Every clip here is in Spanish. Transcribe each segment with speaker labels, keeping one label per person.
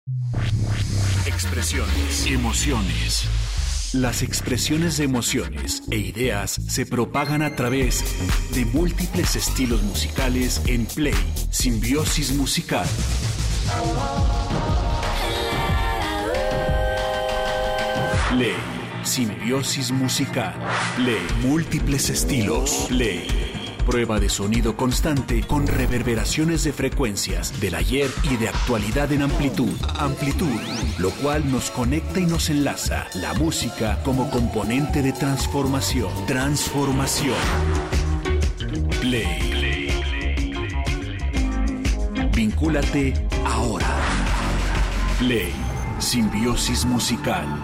Speaker 1: Expresiones, emociones. Las expresiones de emociones e ideas se propagan a través de múltiples estilos musicales en Play Simbiosis Musical. Play Simbiosis Musical. Play múltiples estilos. Play. Prueba de sonido constante con reverberaciones de frecuencias del ayer y de actualidad en amplitud. Amplitud, lo cual nos conecta y nos enlaza. La música como componente de transformación. Transformación. Play. Vincúlate ahora. Play Simbiosis Musical.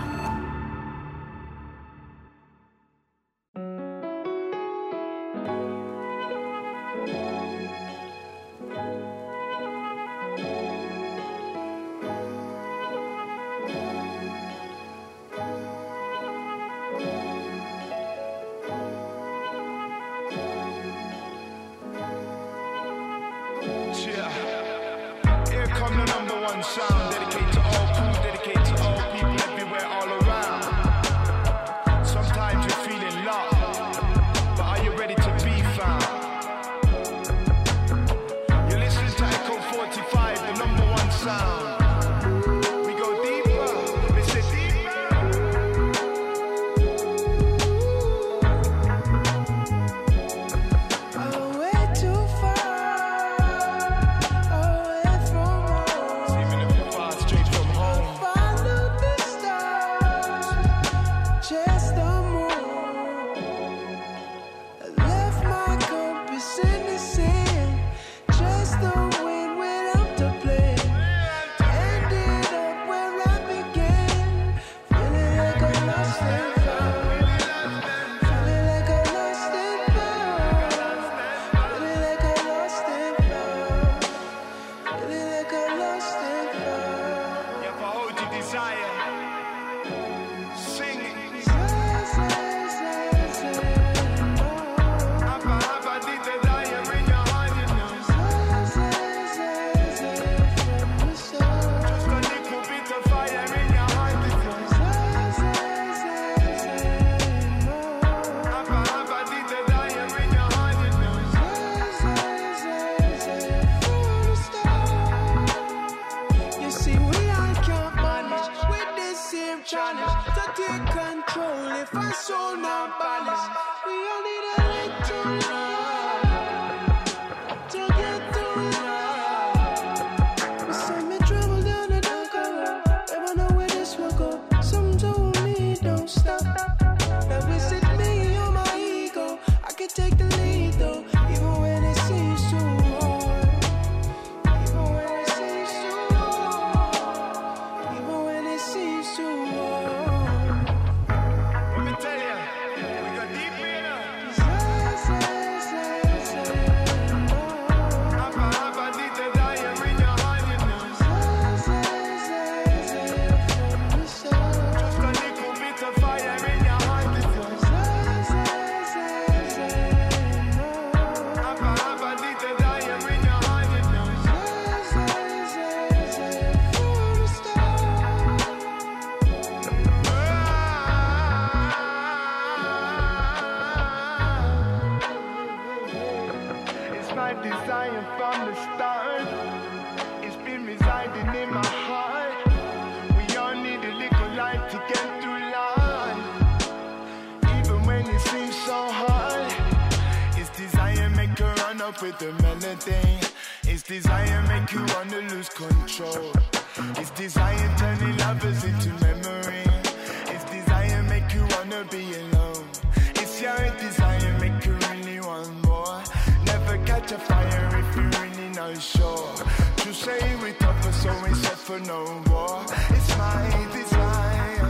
Speaker 2: With the melody, it's desire make you wanna lose control. It's desire turning lovers into memory. It's desire make you wanna be alone. It's your desire make you really want more. Never catch a fire if you're really not sure. To say we tougher so we suffer no more. It's my desire.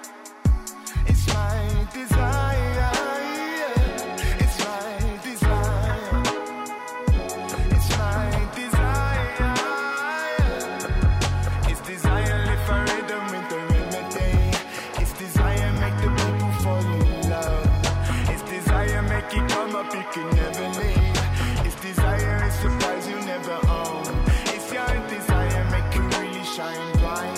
Speaker 2: It's my desire. You can never leave. It's desire, it's a prize you never own. It's your desire, make you really shine bright.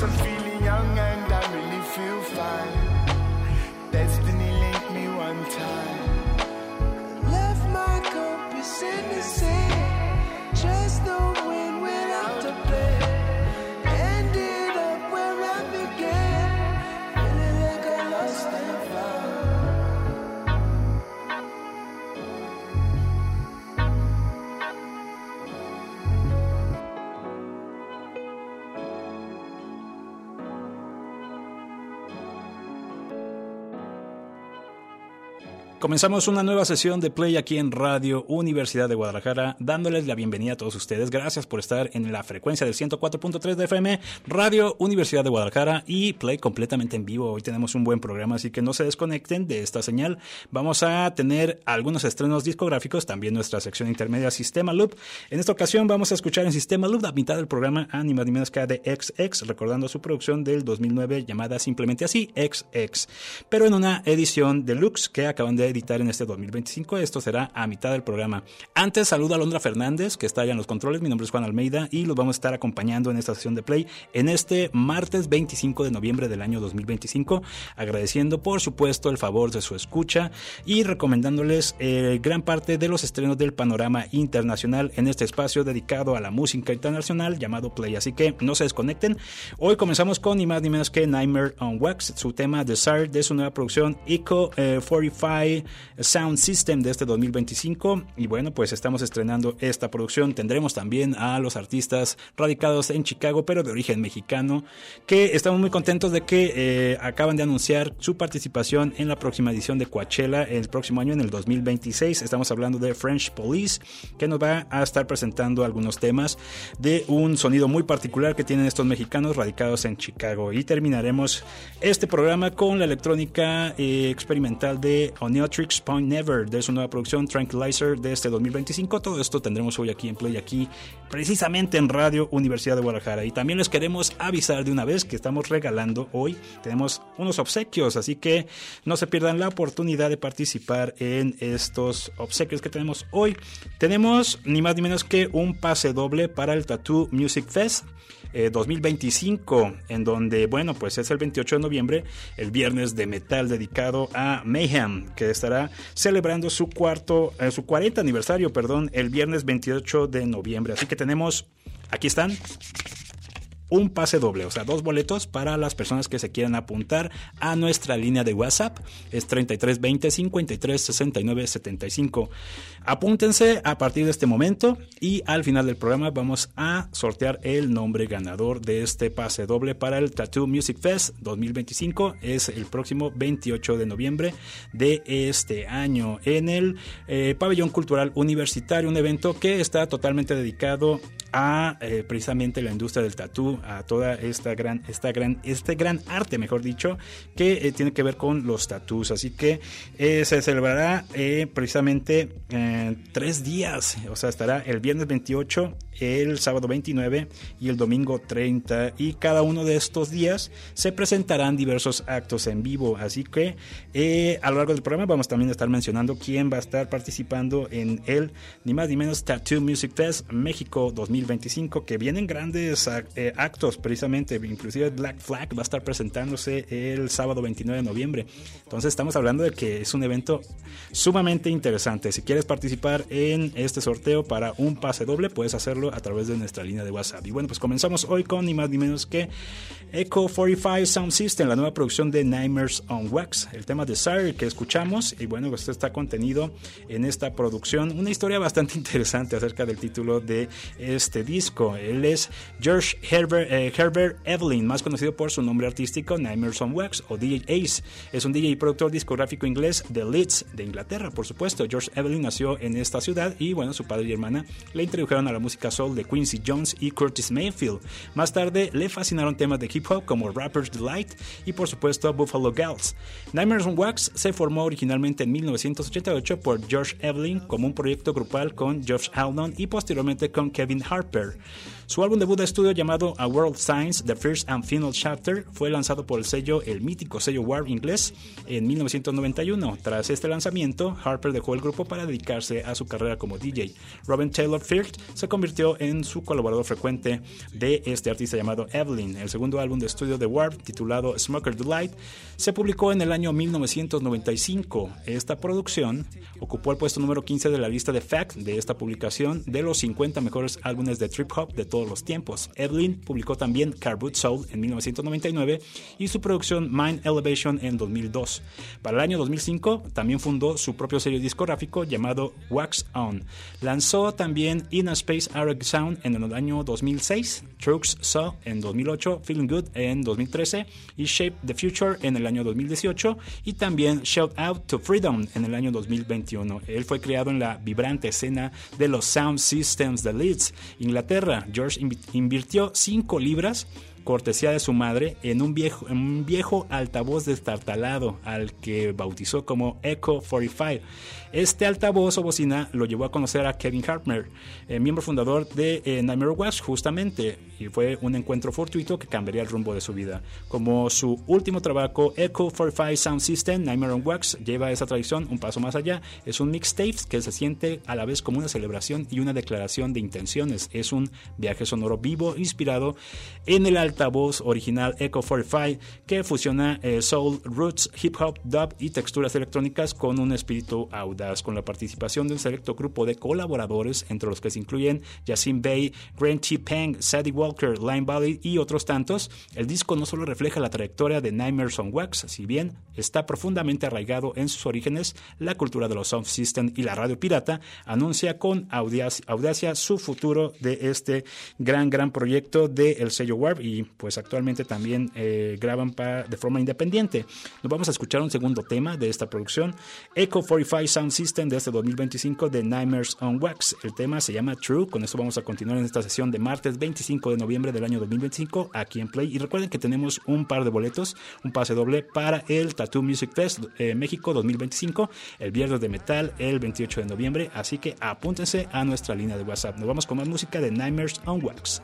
Speaker 2: guess I'm feeling young and I really feel fine. Destiny linked me one time. Left my compass in the sand, just the wind went out to play. Ended up where I began, feeling like I lost and found.
Speaker 3: Comenzamos una nueva sesión de Play aquí en Radio Universidad de Guadalajara, dándoles la bienvenida a todos ustedes. Gracias por estar en la frecuencia del 104.3 de FM, Radio Universidad de Guadalajara y Play completamente en vivo. Hoy tenemos un buen programa, así que no se desconecten de esta señal. Vamos a tener algunos estrenos discográficos, también nuestra sección intermedia Sistema Loop. En esta ocasión vamos a escuchar en Sistema Loop la mitad del programa a ni más ni menos que de XX, recordando su producción del 2009 llamada simplemente así, XX, pero en una edición deluxe que acaban de editar en este 2025. Esto será a mitad del programa. Antes, saludo a Alondra Fernández, que está allá en los controles. Mi nombre es Juan Almeida y los vamos a estar acompañando en esta sesión de Play en este martes 25 de noviembre del año 2025, agradeciendo por supuesto el favor de su escucha y recomendándoles gran parte de los estrenos del panorama internacional en este espacio dedicado a la música internacional llamado Play. Así que no se desconecten. Hoy comenzamos con ni más ni menos que Nightmare on Wax, su tema Desire de su nueva producción Echo 45 Sound System de este 2025. Y bueno, pues estamos estrenando esta producción. Tendremos también a los artistas radicados en Chicago, pero de origen mexicano, que estamos muy contentos de que acaban de anunciar su participación en la próxima edición de Coachella el próximo año, en el 2026. Estamos hablando de French Police, que nos va a estar presentando algunos temas de un sonido muy particular que tienen estos mexicanos radicados en Chicago. Y terminaremos este programa con la electrónica experimental de Oneotrix Point Never, de su nueva producción Tranquilizer de este 2025. Todo esto tendremos hoy aquí en Play, aquí precisamente en Radio Universidad de Guadalajara. Y también les queremos avisar de una vez que estamos regalando hoy, tenemos unos obsequios, así que no se pierdan la oportunidad de participar en estos obsequios que tenemos hoy. Tenemos ni más ni menos que un pase doble para el Tattoo Music Fest 2025, en donde, bueno, pues es el 28 de noviembre, el viernes de metal dedicado a Mayhem, que estará celebrando su 40 aniversario, el viernes 28 de noviembre. Así que tenemos, aquí están, un pase doble, o sea, 2 boletos para las personas que se quieran apuntar a nuestra línea de WhatsApp. Es 3320 53 69 75. Apúntense a partir de este momento y al final del programa vamos a sortear el nombre ganador de este pase doble para el Tattoo Music Fest 2025. Es el próximo 28 de noviembre de este año en el Pabellón Cultural Universitario, un evento que está totalmente dedicado a precisamente la industria del tatú, a toda este gran arte, mejor dicho, que tiene que ver con los tatús. Así que se celebrará precisamente 3 días, o sea, estará el viernes 28, el sábado 29 y el domingo 30, y cada uno de estos días se presentarán diversos actos en vivo. Así que a lo largo del programa vamos también a estar mencionando quién va a estar participando en el ni más ni menos Tattoo Music Fest México 2025, que vienen grandes actos precisamente, inclusive Black Flag va a estar presentándose el sábado 29 de noviembre. Entonces estamos hablando de que es un evento sumamente interesante. Si quieres participar en este sorteo para un pase doble, puedes hacerlo a través de nuestra línea de WhatsApp. Y bueno, pues comenzamos hoy con ni más ni menos que Echo 45 Sound System, la nueva producción de Nightmares on Wax, el tema Desire que escuchamos. Y bueno, pues está contenido en esta producción una historia bastante interesante acerca del título de este disco. Él es George Herbert Evelyn, más conocido por su nombre artístico Nightmares on Wax o DJ Ace. Es un DJ y productor discográfico inglés de Leeds, de Inglaterra, por supuesto. George Evelyn nació en esta ciudad y bueno, su padre y hermana le introdujeron a la música soul de Quincy Jones y Curtis Mayfield. Más tarde le fascinaron temas de hip hop como Rapper's Delight y por supuesto Buffalo Gals. Nightmares on Wax se formó originalmente en 1988 por George Evelyn como un proyecto grupal con Josh Aldon y posteriormente con Kevin Hart. Harper. Su álbum debut de estudio llamado A World Signs, The First and Final Chapter fue lanzado por el mítico sello Warp inglés en 1991. Tras este lanzamiento, Harper dejó el grupo para dedicarse a su carrera como DJ. Robin Taylor Firth se convirtió en su colaborador frecuente de este artista llamado Evelyn. El segundo álbum de estudio de Warp, titulado Smoker Delight, se publicó en el año 1995. Esta producción ocupó el puesto número 15 de la lista de Fact de esta publicación de los 50 mejores álbumes de trip hop de todos los tiempos. Evelyn publicó también Car Boot Soul en 1999 y su producción Mind Elevation en 2002. Para el año 2005 también fundó su propio sello discográfico llamado Wax On. Lanzó también In a Space Arc Sound en el año 2006, Trucks Saw en 2008, Feeling Good en 2013 y Shape the Future en el año 2018 y también Shout Out to Freedom en el año 2021. Él fue criado en la vibrante escena de los Sound Systems de Leeds, Inglaterra. George invirtió 5 libras, cortesía de su madre, en un viejo altavoz destartalado al que bautizó como Echo 45. Este altavoz o bocina lo llevó a conocer a Kevin Harper, miembro fundador de Nightmare on Wax, justamente, y fue un encuentro fortuito que cambiaría el rumbo de su vida. Como su último trabajo, Echo 45 Sound System, Nightmare on Wax lleva esa tradición un paso más allá. Es un mixtape que se siente a la vez como una celebración y una declaración de intenciones. Es un viaje sonoro vivo inspirado en el altavoz original Echo 45 que fusiona soul, roots, hip hop, dub y texturas electrónicas con un espíritu audaz, con la participación de un selecto grupo de colaboradores, entre los que se incluyen Yasin Bey, Grant T. Peng, Sadie Walker, Lime Valley y otros tantos. El disco no solo refleja la trayectoria de Nightmare on Wax, si bien está profundamente arraigado en sus orígenes, la cultura de los sound system y la radio pirata, anuncia con audacia su futuro de este gran proyecto del sello Warp, y pues actualmente también graban de forma independiente. Nos vamos a escuchar un segundo tema de esta producción, Echo 45 Sound System de este 2025 de Nightmares on Wax. El tema se llama True. Con esto vamos a continuar en esta sesión de martes 25 de noviembre del año 2025 aquí en Play, y recuerden que tenemos un par de boletos, un pase doble para el Tattoo Music Fest México 2025, el viernes de metal el 28 de noviembre, así que apúntense a nuestra línea de WhatsApp. Nos vamos con más música de Nightmares on Wax.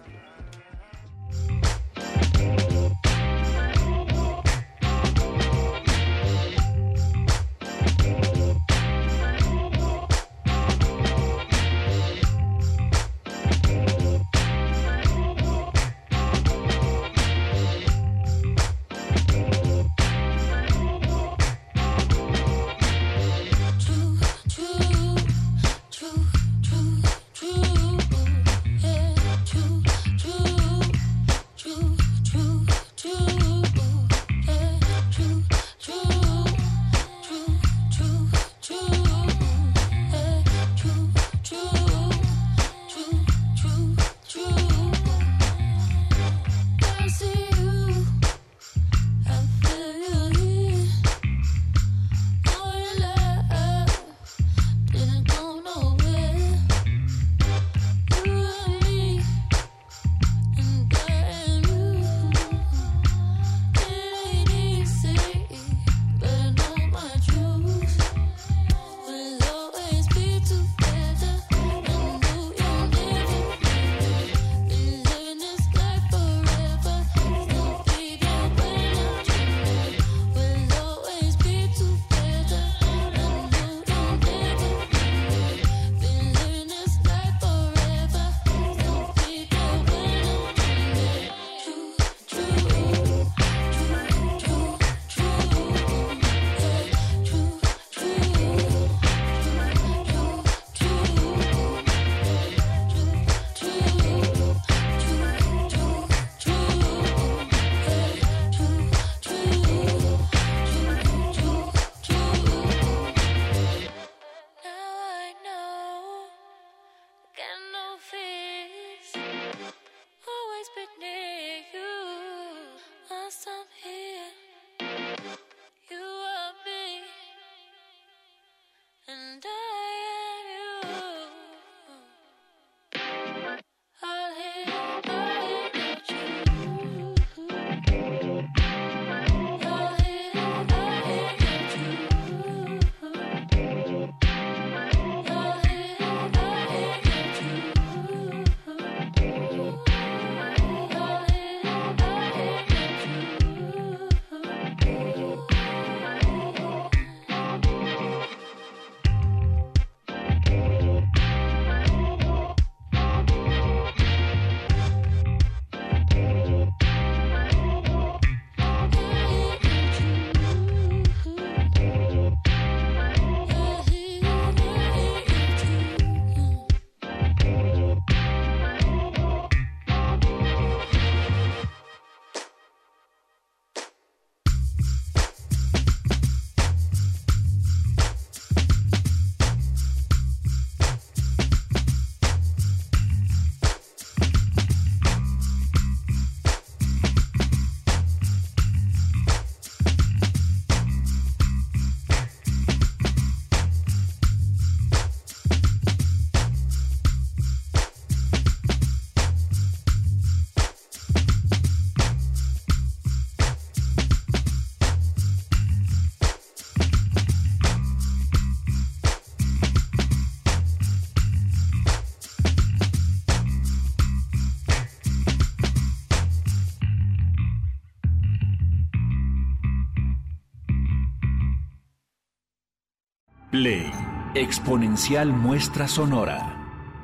Speaker 1: Play, exponencial muestra sonora.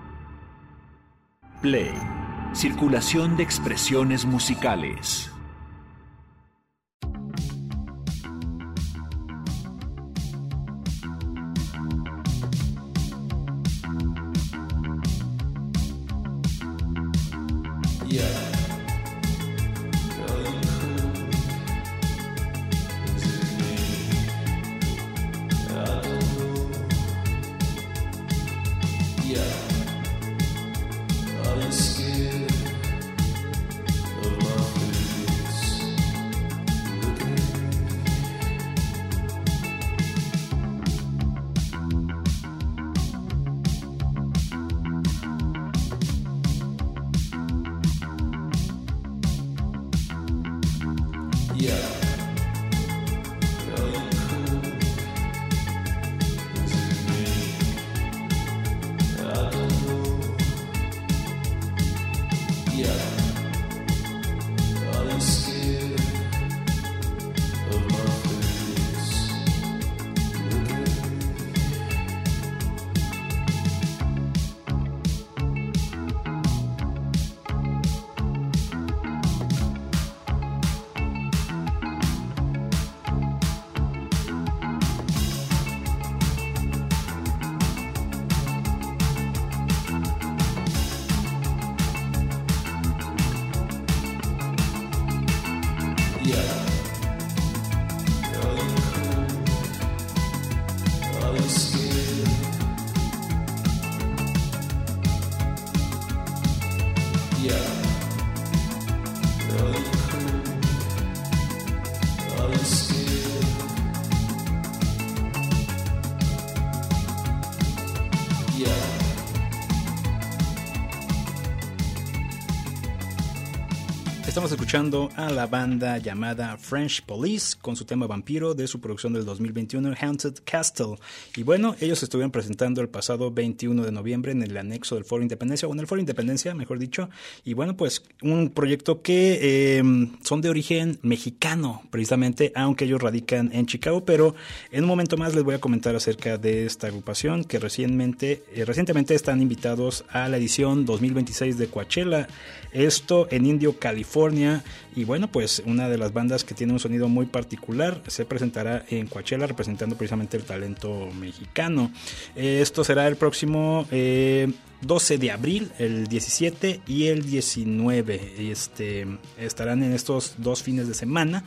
Speaker 1: Play, circulación de expresiones musicales.
Speaker 3: Estamos escuchando a la banda llamada French Police con su tema Vampiro de su producción del 2021, Haunted Castle. Y bueno, ellos estuvieron presentando el pasado 21 de noviembre en el anexo del Foro Independencia, o en el Foro Independencia, mejor dicho. Y bueno, pues un proyecto que son de origen mexicano, precisamente, aunque ellos radican en Chicago. Pero en un momento más les voy a comentar acerca de esta agrupación que recientemente están invitados a la edición 2026 de Coachella. Esto en Indio, California. Y bueno, pues una de las bandas que tiene un sonido muy particular se presentará en Coachella representando precisamente el talento mexicano. Esto será el próximo 12 de abril, el 17 y el 19. Estarán en estos dos fines de semana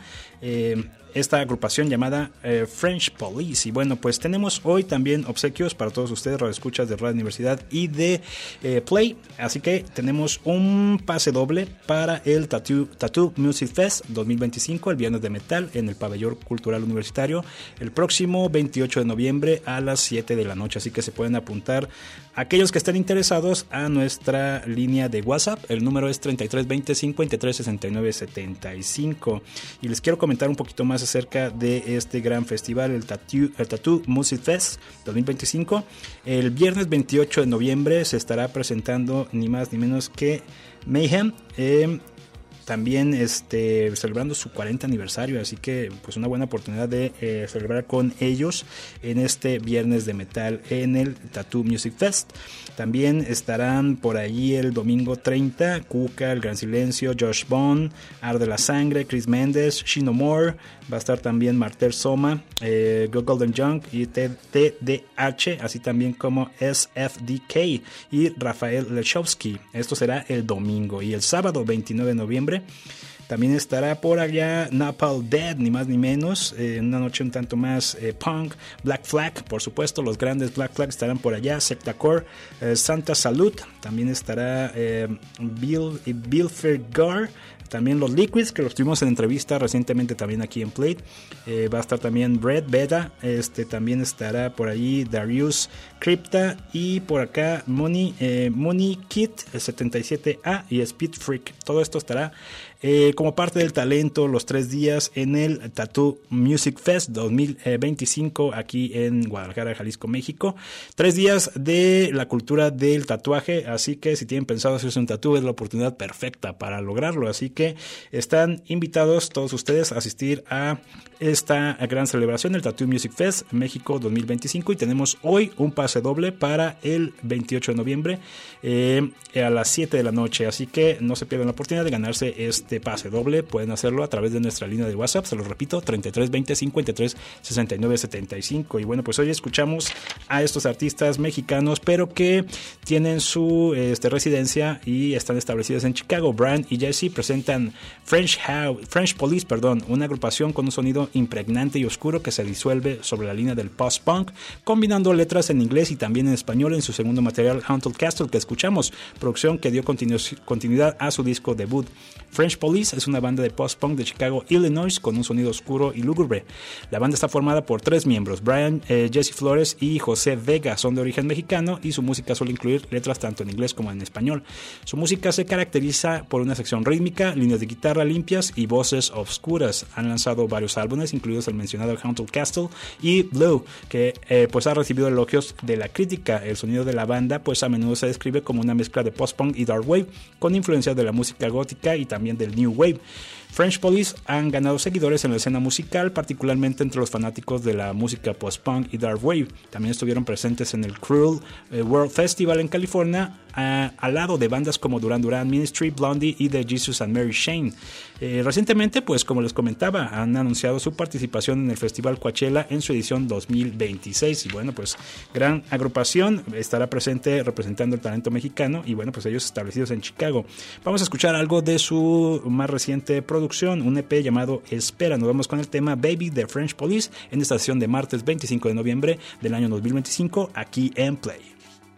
Speaker 3: esta agrupación llamada French Police. Y bueno, pues tenemos hoy también obsequios para todos ustedes, radioescuchas de Radio Universidad y de Play. Así que tenemos un pase doble para el Tattoo Music Fest 2025, el Viernes de Metal, en el Pabellón Cultural Universitario, el próximo 28 de noviembre a las 7 de la noche. Así que se pueden apuntar aquellos que estén interesados a nuestra línea de WhatsApp. El número es 3320 53 69 75. Y les quiero comentar un poquito más acerca de este gran festival, el Tattoo Music Fest 2025. El viernes 28 de noviembre se estará presentando ni más ni menos que Mayhem, también celebrando su 40 aniversario, así que pues una buena oportunidad de celebrar con ellos en este Viernes de Metal en el Tattoo Music Fest. También estarán por allí el domingo 30 Cuca, El Gran Silencio, Josh Bond, Arde la Sangre, Chris Méndez, Shino Moore, va a estar también Martel Soma, Golden Junk y TDH, así también como SFDK y Rafael Lechowski. Esto será el domingo. Y el sábado 29 de noviembre también estará por allá Napalm Death, ni más ni menos, una noche un tanto más punk. Black Flag, por supuesto, los grandes Black Flag estarán por allá. Sectacore, Santa Salud, también estará Bill Fergar. También los Liquids, que los tuvimos en entrevista recientemente también aquí en Plate. Va a estar también Red Beta. También estará por ahí Darius Crypta. Y por acá Money Kit, el 77A y Speed Freak. Todo esto estará como parte del talento los 3 días en el Tattoo Music Fest 2025 aquí en Guadalajara, Jalisco, México. 3 días de la cultura del tatuaje, así que si tienen pensado hacerse un tatú es la oportunidad perfecta para lograrlo, así que están invitados todos ustedes a asistir a esta gran celebración, el Tattoo Music Fest México 2025, y tenemos hoy un pase doble para el 28 de noviembre a las 7 de la noche, así que no se pierdan la oportunidad de ganarse este pase doble. Pueden hacerlo a través de nuestra línea de WhatsApp, se los repito, 33 20 53 69 75. Y bueno, pues hoy escuchamos a estos artistas mexicanos, pero que tienen su residencia y están establecidos en Chicago. Brian y Jesse presentan French Police, una agrupación con un sonido impregnante y oscuro que se disuelve sobre la línea del post-punk, combinando letras en inglés y también en español en su segundo material, Haunted Castle, que escuchamos, producción que dio continuidad a su disco debut. French Police es una banda de post-punk de Chicago, Illinois, con un sonido oscuro y lúgubre. La banda está formada por 3 miembros, Brian, Jesse Flores y José Vega. Son de origen mexicano y su música suele incluir letras tanto en inglés como en español. Su música se caracteriza por una sección rítmica, líneas de guitarra limpias y voces oscuras. Han lanzado varios álbumes, incluidos el mencionado Haunted Castle y Blue, que pues ha recibido elogios de la crítica. El sonido de la banda pues a menudo se describe como una mezcla de post-punk y dark wave, con influencias de la música gótica y también del new wave. French Police han ganado seguidores en la escena musical, particularmente entre los fanáticos de la música post-punk y dark wave. También estuvieron presentes en el Cruel World Festival en California, al lado de bandas como Duran Duran, Ministry, Blondie y The Jesus and Mary Chain. Recientemente, pues como les comentaba, han anunciado su participación en el Festival Coachella en su edición 2026. Y bueno, pues gran agrupación, estará presente representando el talento mexicano y bueno, pues ellos establecidos en Chicago. Vamos a escuchar algo de su más reciente producción, un EP llamado Espera. Nos vamos con el tema Baby de French Police en esta sesión de martes 25 de noviembre del año 2025 aquí en Play.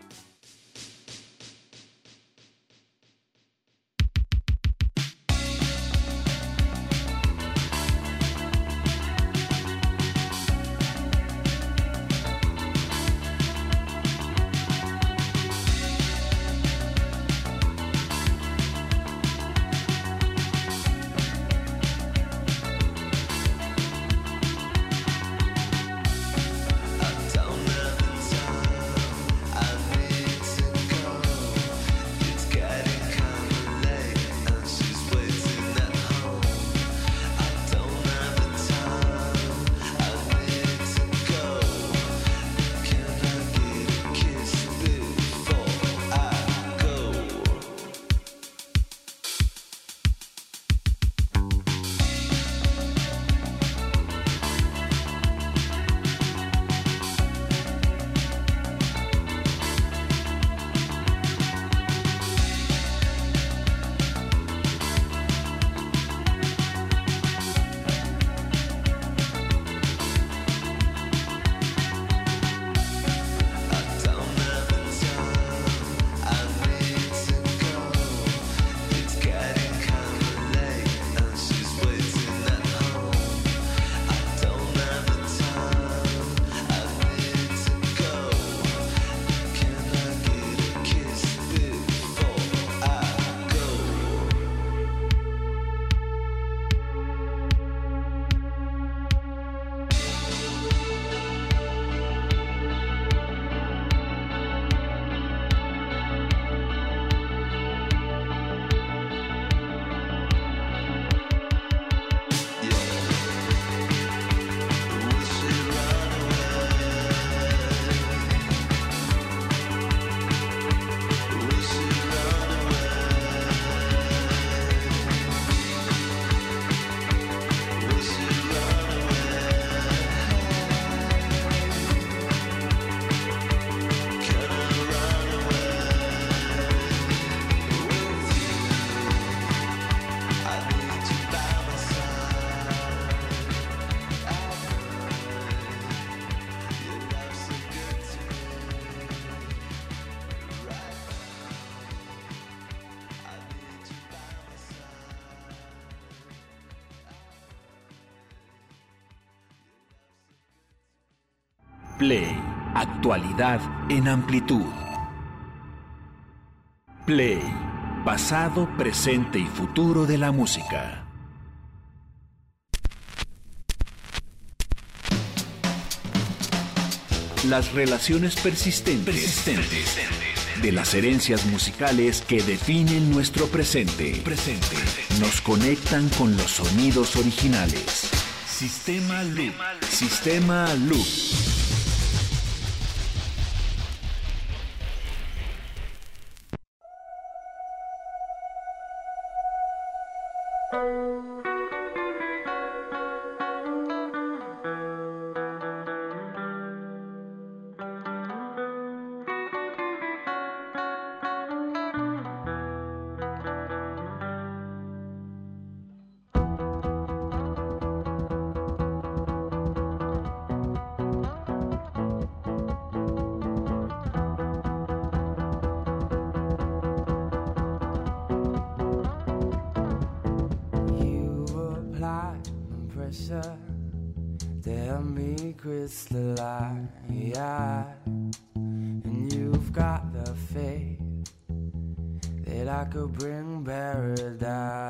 Speaker 1: Play, actualidad en amplitud. Play, pasado, presente y futuro de la música. las relaciones persistentes de las herencias musicales que definen nuestro presente. Nos conectan con los sonidos originales. Sistema Loop.
Speaker 2: Tell me crystalline, and you've got the faith that I could bring paradise.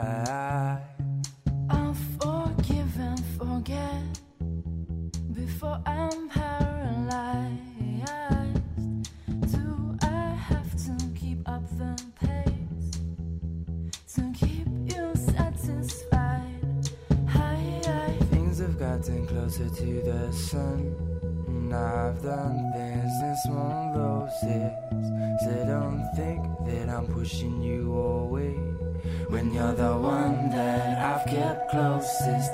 Speaker 4: I'll forgive and forget before I'm paralyzed. Do I have to keep up the pace to keep you satisfied?
Speaker 2: Things have gotten closer to the sun, and I've done things in small doses. So don't think that I'm pushing you away when you're the one that I've kept closest.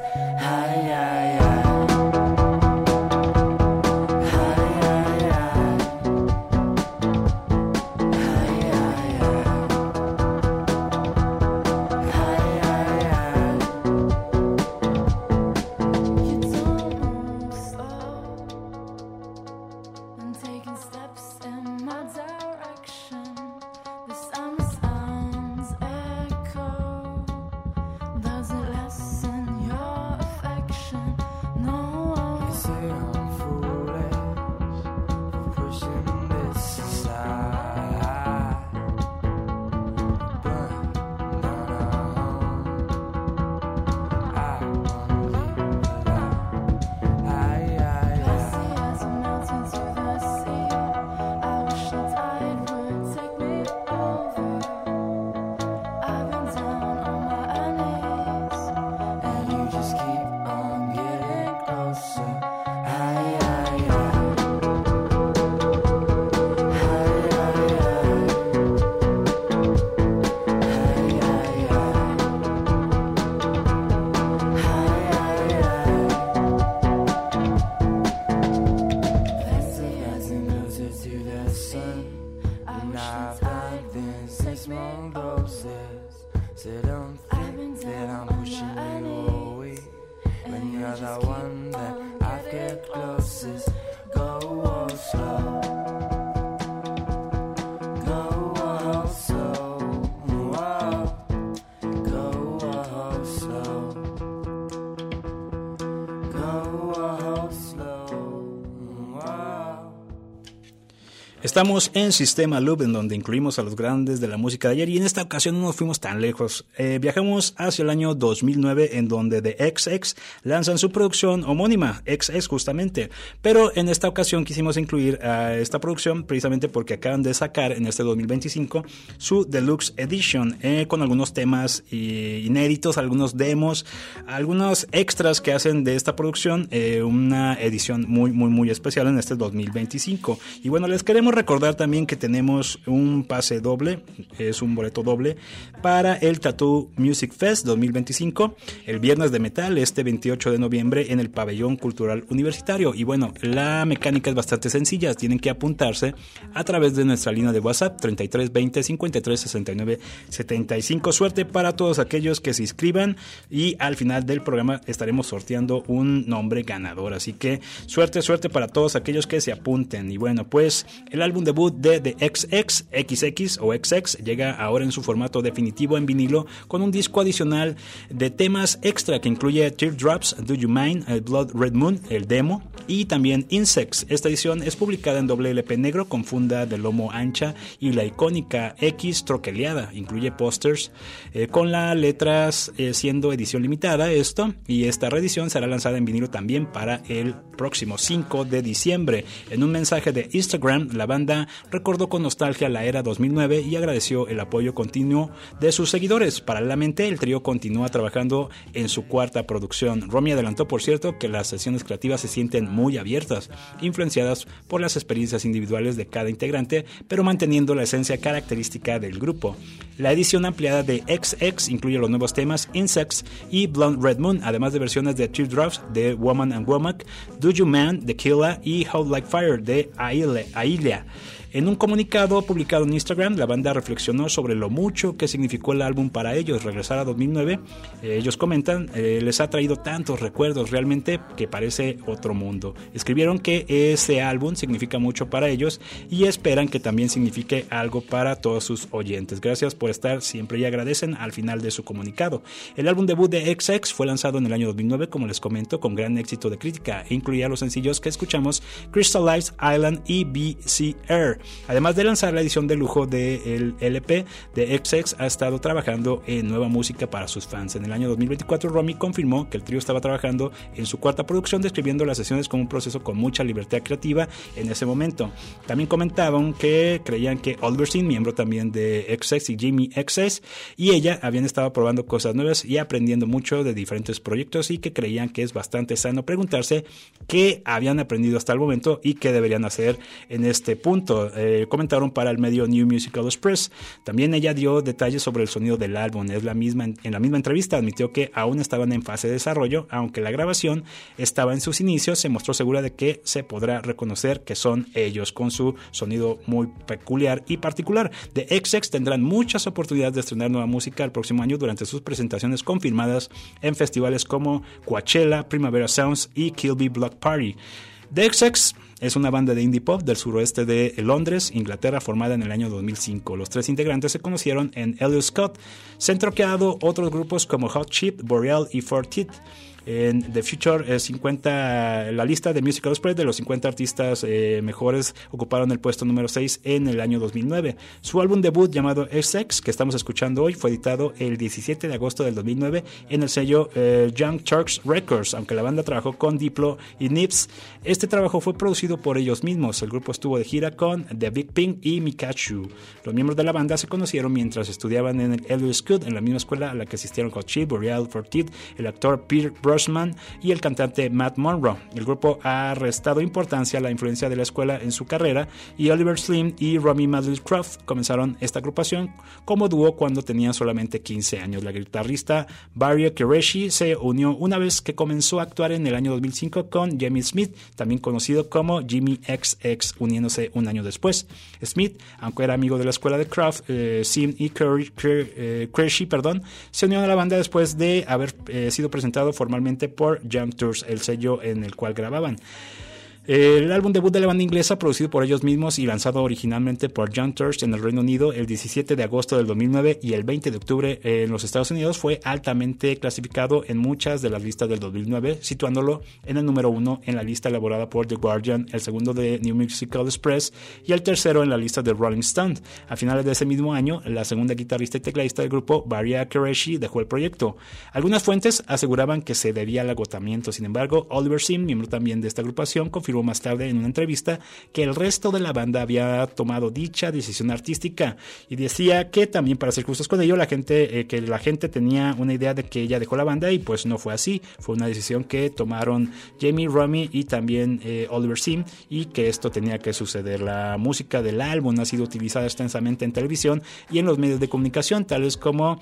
Speaker 3: Estamos en Sistema Loop, en donde incluimos a los grandes de la música de ayer, y en esta ocasión no nos fuimos tan lejos. Viajamos hacia el año 2009, en donde The XX lanzan su producción homónima, XX justamente. Pero en esta ocasión quisimos incluir a esta producción precisamente porque acaban de sacar en este 2025 su Deluxe Edition, con algunos temas inéditos, algunos demos, algunos extras que hacen de esta producción una edición muy especial en este 2025. Y bueno, les queremos recordar también que tenemos un pase doble, es un boleto doble para el Tattoo Music Fest 2025, el Viernes de Metal, este 28 de noviembre en el Pabellón Cultural Universitario. Y bueno, la mecánica es bastante sencilla, tienen que apuntarse a través de nuestra línea de WhatsApp 33 20 53 69 75. Suerte para todos aquellos que se inscriban, y al final del programa estaremos sorteando un nombre ganador, así que suerte para todos aquellos que se apunten. Y bueno, pues el álbum debut de The XX o XX llega ahora en su formato definitivo en vinilo con un disco adicional de temas extra que incluye Teardrops, Do You Mind, Blood Red Moon, el demo, y también Insects. Esta edición es publicada en doble LP negro con funda de lomo ancha y la icónica X troqueleada. Incluye pósters con las letras siendo edición limitada esto, y esta reedición será lanzada en vinilo también para el próximo 5 de diciembre. En un mensaje de Instagram, la banda recordó con nostalgia la era 2009 y agradeció el apoyo continuo de sus seguidores. Paralelamente, el trío continúa trabajando en su cuarta producción. Romy adelantó, por cierto, que las sesiones creativas se sienten muy abiertas, influenciadas por las experiencias individuales de cada integrante, pero manteniendo la esencia característica del grupo. La edición ampliada de XX incluye los nuevos temas Insects y Blonde Red Moon, además de versiones de Teardrops de Woman and Womack, Do You Man de Killa y How Like Fire de Ailia. En un comunicado publicado en Instagram, la banda reflexionó sobre lo mucho que significó el álbum para ellos. Regresar a 2009, ellos comentan, les ha traído tantos recuerdos realmente que parece otro mundo. Escribieron que ese álbum significa mucho para ellos y esperan que también signifique algo para todos sus oyentes. Gracias por estar siempre y agradecen al final de su comunicado. El álbum debut de XX fue lanzado en el año 2009, como les comento, con gran éxito de crítica e incluía los sencillos que escuchamos, Crystallized Island y BCR. Además de lanzar la edición de lujo del LP de XX, ha estado trabajando en nueva música para sus fans. En el año 2024, Romy confirmó que el trío estaba trabajando en su cuarta producción, describiendo las sesiones como un proceso con mucha libertad creativa en ese momento. También comentaban que creían que Albertine, miembro también de XX, y Jimmy XX y ella habían estado probando cosas nuevas y aprendiendo mucho de diferentes proyectos, y que creían que es bastante sano preguntarse qué habían aprendido hasta el momento y qué deberían hacer en este punto. Comentaron para el medio New Musical Express. También ella dio detalles sobre el sonido del álbum. En la misma entrevista admitió que aún estaban en fase de desarrollo, aunque la grabación estaba en sus inicios. Se mostró segura de que se podrá reconocer que son ellos, con su sonido muy peculiar y particular. The XX tendrán muchas oportunidades de estrenar nueva música el próximo año durante sus presentaciones confirmadas en festivales como Coachella, Primavera Sounds y Kilby Block Party. The XX es una banda de indie pop del suroeste de Londres, Inglaterra, formada en el año 2005. Los tres integrantes se conocieron en Elliot Scott. Se han troqueado otros grupos como Hot Chip, Boreal y Fortit. En The Future 50, la lista de Musical Express de los 50 artistas mejores ocuparon el puesto número 6 en el año 2009. Su álbum debut llamado XX, que estamos escuchando hoy, fue editado el 17 de agosto del 2009 en el sello Young Turks Records, aunque la banda trabajó con Diplo y Nips. Este trabajo fue producido por ellos mismos. El grupo estuvo de gira con The Big Pink y Mikachu. Los miembros de la banda se conocieron mientras estudiaban en el Elliot Scott, en la misma escuela a la que asistieron Hot Chip, Boreal, Fortit, el actor Peter Brosnan y el cantante Matt Monro. El grupo ha restado importancia a la influencia de la escuela en su carrera, y Oliver Slim y Romy Madley-Croft comenzaron esta agrupación como dúo cuando tenían solamente 15 años. La guitarrista Barry Qureshi se unió una vez que comenzó a actuar en el año 2005 con Jamie Smith, también conocido como Jimmy XX, uniéndose un año después. Smith, aunque era amigo de la escuela de Croft, Sim y Qureshi, se unió a la banda después de haber sido presentado formalmente por Young Turks, el sello en el cual grababan. El álbum debut de la banda inglesa, producido por ellos mismos y lanzado originalmente por Young Turks en el Reino Unido el 17 de agosto del 2009 y el 20 de octubre en los Estados Unidos, fue altamente clasificado en muchas de las listas del 2009, situándolo en el número 1 en la lista elaborada por The Guardian, el segundo de New Musical Express y el tercero en la lista de Rolling Stone. A finales de ese mismo año, la segunda guitarrista y tecladista del grupo, Barry Qureshi, dejó el proyecto. Algunas fuentes aseguraban que se debía al agotamiento. Sin embargo, Oliver Sim, miembro también de esta agrupación, confirmó más tarde en una entrevista que el resto de la banda había tomado dicha decisión artística, y decía que también, para ser justos con ello, la gente tenía una idea de que ella dejó la banda, y pues no fue así. Fue una decisión que tomaron Jamie, Romy y también Oliver Sim, y que esto tenía que suceder. La música del álbum ha sido utilizada extensamente en televisión y en los medios de comunicación, tales como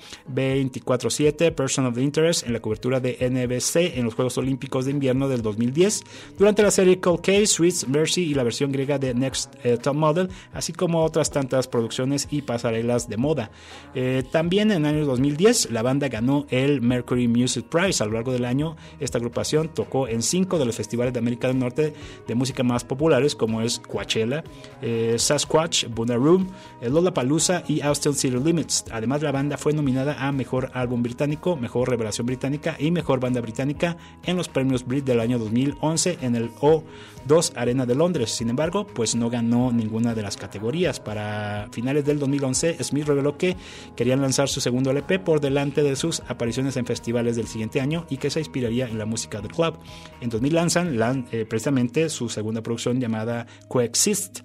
Speaker 3: 24/7, Person of Interest, en la cobertura de NBC en los Juegos Olímpicos de Invierno del 2010, durante la serie Cold OK, Sweet Mercy y la versión griega de Next Top Model, así como otras tantas producciones y pasarelas de moda. También en el año 2010 la banda ganó el Mercury Music Prize. A lo largo del año esta agrupación tocó en 5 de los festivales de América del Norte de música más populares, como es Coachella, Sasquatch, Bonnaroo, Lollapalooza y Austin City Limits. Además, la banda fue nominada a Mejor Álbum Británico, Mejor Revelación Británica y Mejor Banda Británica en los premios Brit del año 2011 en el O2 Arena de Londres. Sin embargo, pues no ganó ninguna de las categorías. Para finales del 2011, Smith reveló que querían lanzar su segundo LP por delante de sus apariciones en festivales del siguiente año y que se inspiraría en la música del club. En 2000 lanzan precisamente su segunda producción llamada Coexist.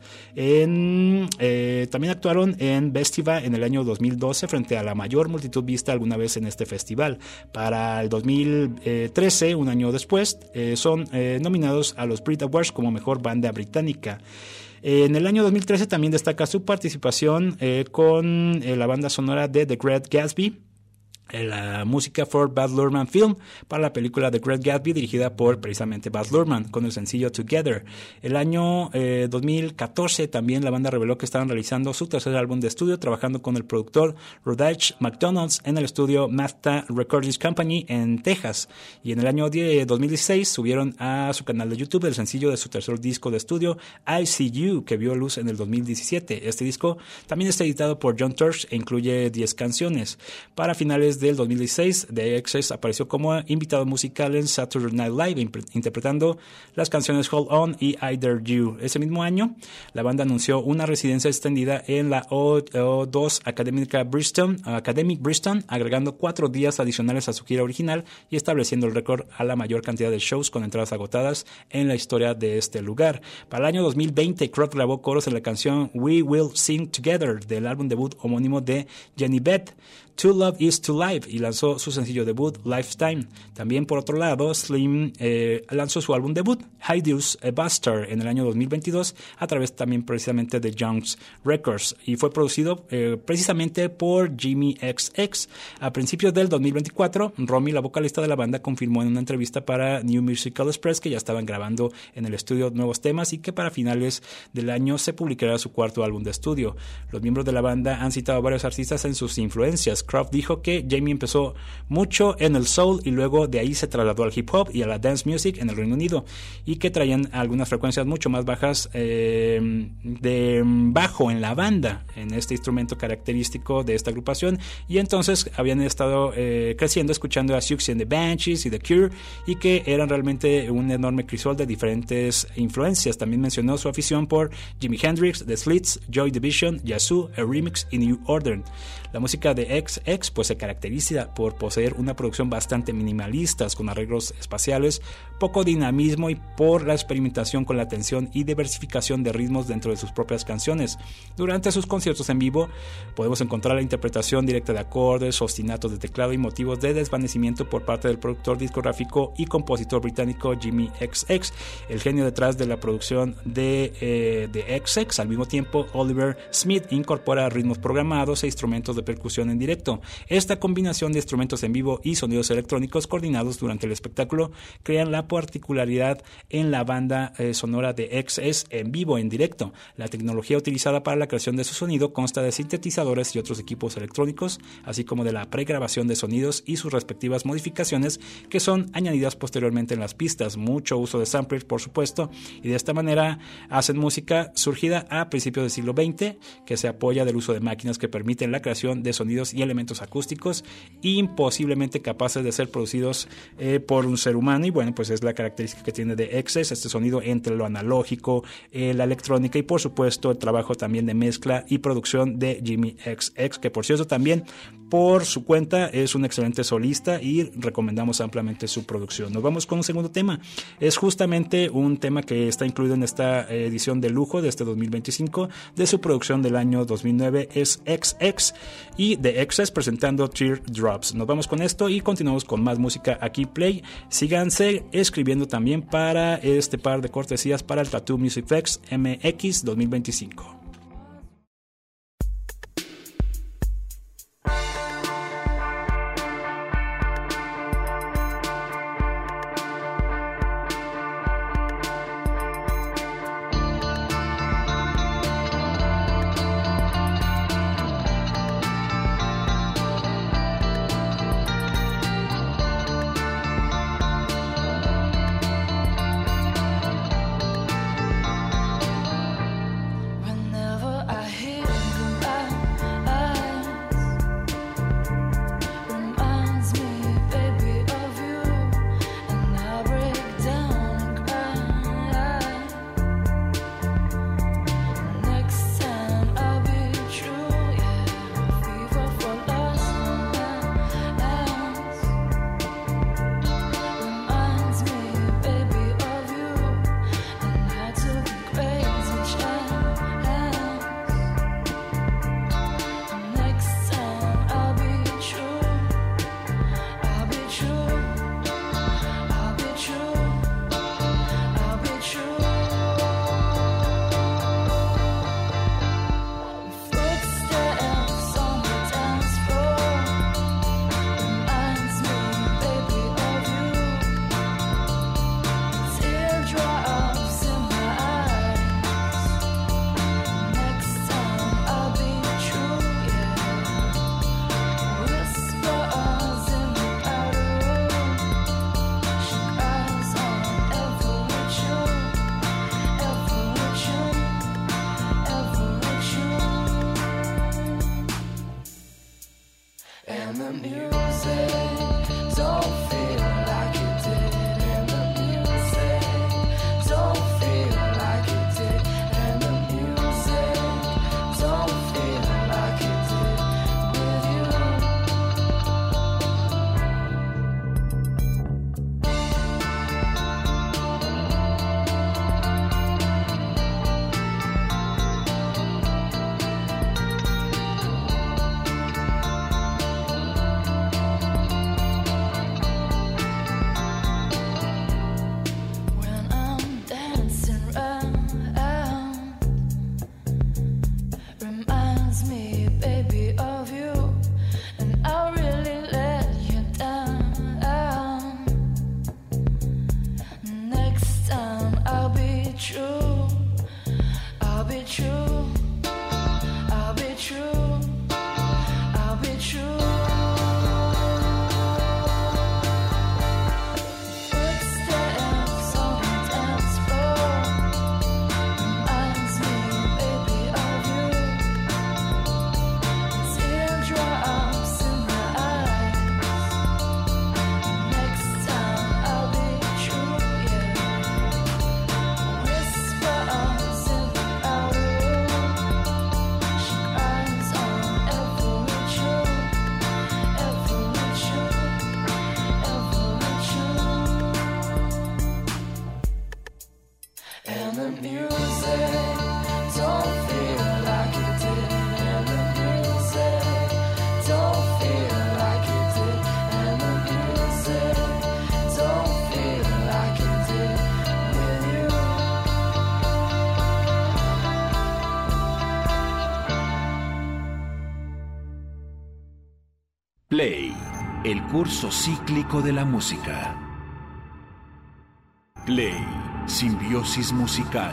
Speaker 3: También actuaron en Bestiva en el año 2012 frente a la mayor multitud vista alguna vez en este festival. Para el 2013, un año después, son nominados a los Brit Awards como Mejor Banda Británica. En el año 2013 también destaca su participación con la banda sonora de The Great Gatsby, la música for Baz Luhrmann Film para la película The Great Gatsby, dirigida por precisamente Baz Luhrmann, con el sencillo Together. El año 2014 también la banda reveló que estaban realizando su tercer álbum de estudio, trabajando con el productor Rodage McDonald's en el estudio Mazda Recordings Company en Texas. Y en el año 2016 subieron a su canal de YouTube el sencillo de su tercer disco de estudio, I See You, que vio luz en el 2017. Este disco también está editado por John Turch e incluye 10 canciones. Para finales del 2016, The XX apareció como invitado musical en Saturday Night Live, interpretando las canciones Hold On y I Dare You. Ese mismo año, la banda anunció una residencia extendida en la O2 Academic Bristol, agregando 4 días adicionales a su gira original y estableciendo el récord a la mayor cantidad de shows con entradas agotadas en la historia de este lugar. Para el año 2020, Croft grabó coros en la canción We Will Sing Together del álbum debut homónimo de Jenny Beth, To Love Is To Live, y lanzó su sencillo debut Lifetime. También, por otro lado, Slim lanzó su álbum debut Hideous Bastard en el año 2022 a través también precisamente de Young's Records, y fue producido precisamente por Jimmy XX. A principios del 2024, Romy, la vocalista de la banda, confirmó en una entrevista para New Musical Express que ya estaban grabando en el estudio nuevos temas y que para finales del año se publicará su cuarto álbum de estudio. Los miembros de la banda han citado a varios artistas en sus influencias. Croft dijo que Jamie empezó mucho en el soul y luego de ahí se trasladó al hip hop y a la dance music en el Reino Unido, y que traían algunas frecuencias mucho más bajas de bajo en la banda, en este instrumento característico de esta agrupación, y entonces habían estado creciendo escuchando a Siouxsie and the Banshees y The Cure, y que eran realmente un enorme crisol de diferentes influencias. También mencionó su afición por Jimi Hendrix, The Slits, Joy Division, Yazoo, Remix y New Order. La música de XX pues se caracteriza por poseer una producción bastante minimalista, con arreglos espaciales, poco dinamismo y por la experimentación con la tensión y diversificación de ritmos dentro de sus propias canciones. Durante sus conciertos en vivo podemos encontrar la interpretación directa de acordes, ostinatos de teclado y motivos de desvanecimiento por parte del productor discográfico y compositor británico Jimmy XX, el genio detrás de la producción de XX. Al mismo tiempo, Oliver Smith incorpora ritmos programados e instrumentos de percusión en directo. Esta combinación de instrumentos en vivo y sonidos electrónicos coordinados durante el espectáculo crean la particularidad en la banda sonora de XX en vivo, en directo. La tecnología utilizada para la creación de su sonido consta de sintetizadores y otros equipos electrónicos, así como de la pregrabación de sonidos y sus respectivas modificaciones que son añadidas posteriormente en las pistas. Mucho uso de samplers, por supuesto, y de esta manera hacen música surgida a principios del siglo XX, que se apoya del uso de máquinas que permiten la creación de sonidos y elementos acústicos imposiblemente capaces de ser producidos por un ser humano. Y bueno, pues es la característica que tiene de XX, este sonido entre lo analógico, la electrónica y por supuesto el trabajo también de mezcla y producción de Jimmy XX, que por cierto también por su cuenta es un excelente solista y recomendamos ampliamente su producción. Nos vamos con un segundo tema. Es justamente un tema que está incluido en esta edición de lujo de este 2025 de su producción del año 2009. Es XX y The XX presentando Teardrops. Nos vamos con esto y continuamos con más música aquí. Play. Síganse escribiendo también para este par de cortesías para el Tattoo Music Fest MX 2025.
Speaker 4: music don't feel like it did, and the music don't feel like it did, and the music don't feel like it did with you. When I'm dancing round, reminds me, baby, of you, and I really let you down. Next time I'll be true, I'll be true, I'll be true, I'll be true. Footsteps on the dance floor reminds me, baby, of you. Teardrops in my eyes. Next time I'll be true, yeah. Whispers in the outer room. She cries on every tune, every tune, every tune. And the music don't feel like it did, and the music don't feel like it did, and the music don't feel like it did with you.
Speaker 1: Play, el curso cíclico de la música. Play, simbiosis musical.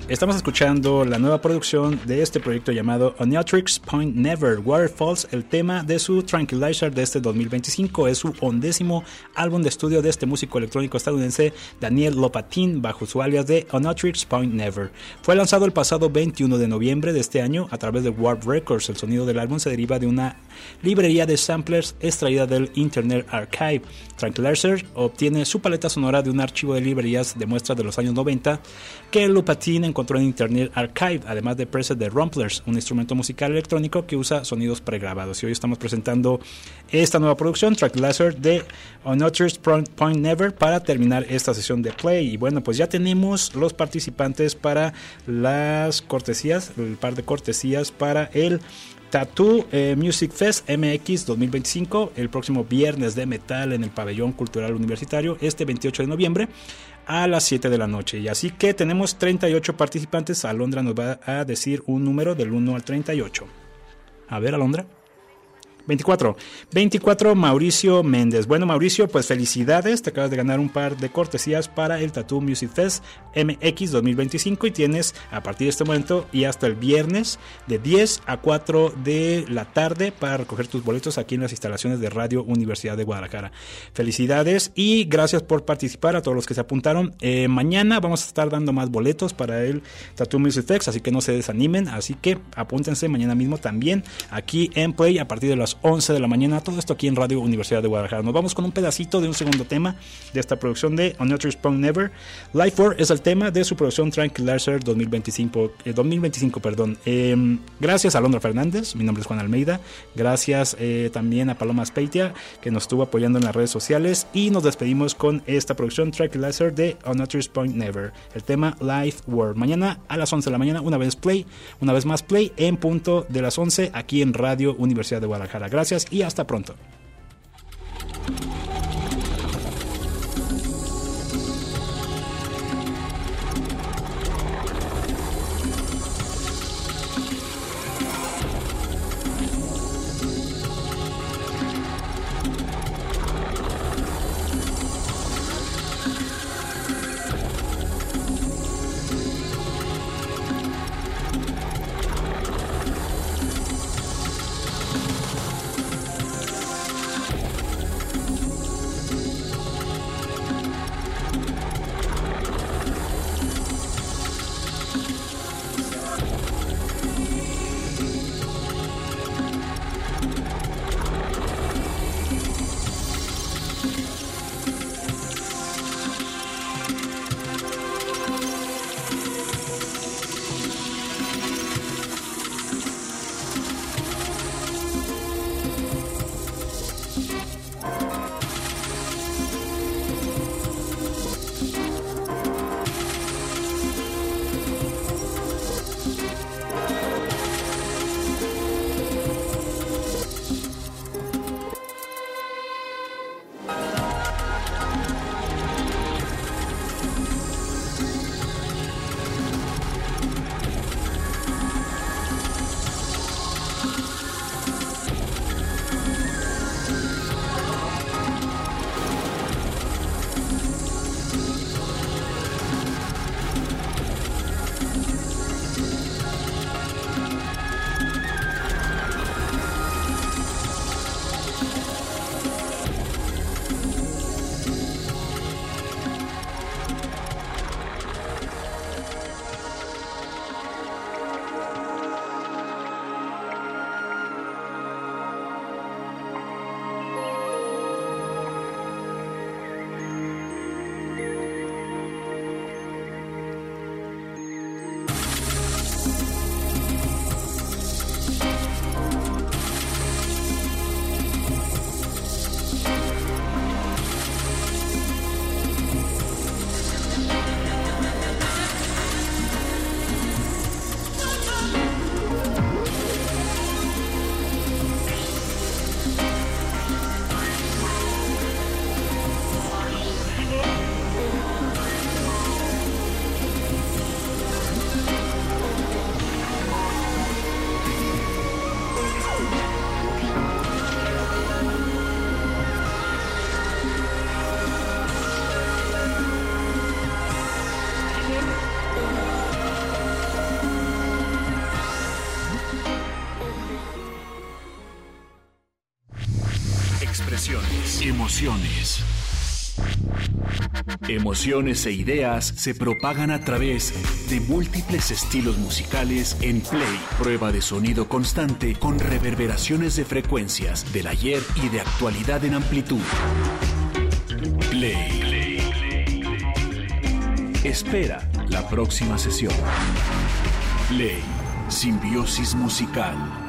Speaker 3: Estamos escuchando la nueva producción de este proyecto llamado Oneotrix Point Never, Waterfalls, el tema de su Tranquilizer de este 2025. Es su 11º álbum de estudio de este músico electrónico estadounidense Daniel Lopatin bajo su alias de Oneotrix Point Never. Fue lanzado el pasado 21 de noviembre de este año a través de Warp Records. El sonido del álbum se deriva de una librería de samplers extraída del Internet Archive. Tranquilizer obtiene su paleta sonora de un archivo de librerías de muestras de los años 90 que Lopatin encontró en Internet Archive, además de presets de Rumplers, un instrumento musical electrónico que usa sonidos pregrabados. Y hoy estamos presentando esta nueva producción, Tranquilizer de Oneotrix Point Never, para terminar esta sesión de play. Y bueno, pues ya tenemos los participantes para las cortesías, el par de cortesías para el Tattoo Music Fest MX 2025, el próximo viernes de metal en el Pabellón Cultural Universitario, este 28 de noviembre a las 7 de la noche. Y así que tenemos 38 participantes. Alondra nos va a decir un número del 1 al 38. A ver, Alondra. 24, Mauricio Méndez. Bueno, Mauricio, pues felicidades, te acabas de ganar un par de cortesías para el Tattoo Music Fest MX 2025 y tienes a partir de este momento y hasta el viernes de 10 a 4 de la tarde para recoger tus boletos aquí en las instalaciones de Radio Universidad de Guadalajara. Felicidades y gracias por participar a todos los que se apuntaron. Mañana vamos a estar dando más boletos para el Tattoo Music Fest, así que no se desanimen, así que apúntense mañana mismo también aquí en Play a partir de las 11 de la mañana, todo esto aquí en Radio Universidad de Guadalajara. Nos vamos con un pedacito de un segundo tema de esta producción de Oneotrix Point Never. Life War es el tema de su producción Tranquilizer 2025. Gracias a Alondra Fernández, mi nombre es Juan Almeida. Gracias también a Paloma Speitia, que nos estuvo apoyando en las redes sociales, y nos despedimos con esta producción Tranquilizer de Oneotrix Point Never, el tema Life War. Mañana a las 11 de la mañana, una vez más play en punto de las 11 aquí en Radio Universidad de Guadalajara. Gracias y hasta pronto.
Speaker 1: Impresiones, emociones. Emociones e ideas se propagan a través de múltiples estilos musicales en Play, prueba de sonido constante con reverberaciones de frecuencias del ayer y de actualidad en amplitud. Play. Espera la próxima sesión. Play, simbiosis musical.